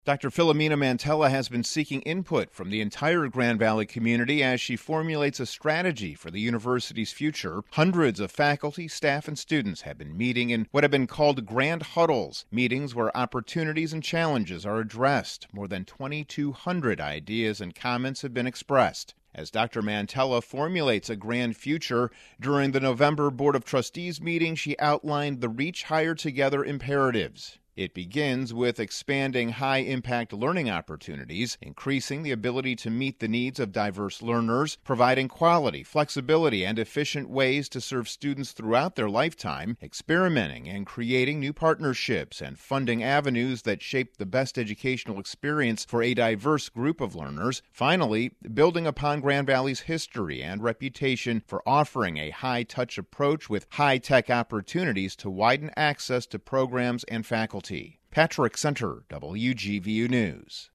Dr. Philomena Mantella has been seeking input from the entire Grand Valley community as she formulates a strategy for the university's future. Hundreds of faculty, staff, and students have been meeting in what have been called grand huddles, meetings where opportunities and challenges are addressed. More than 2,200 ideas and comments have been expressed. As Dr. Mantella formulates a grand future, during the November Board of Trustees meeting, she outlined the Reach Higher Together imperatives. It begins with expanding high-impact learning opportunities, increasing the ability to meet the needs of diverse learners, providing quality, flexibility, and efficient ways to serve students throughout their lifetime, experimenting and creating new partnerships, and funding avenues that shape the best educational experience for a diverse group of learners. Finally, building upon Grand Valley's history and reputation for offering a high-touch approach with high-tech opportunities to widen access to programs and faculty. Patrick Center, WGVU News.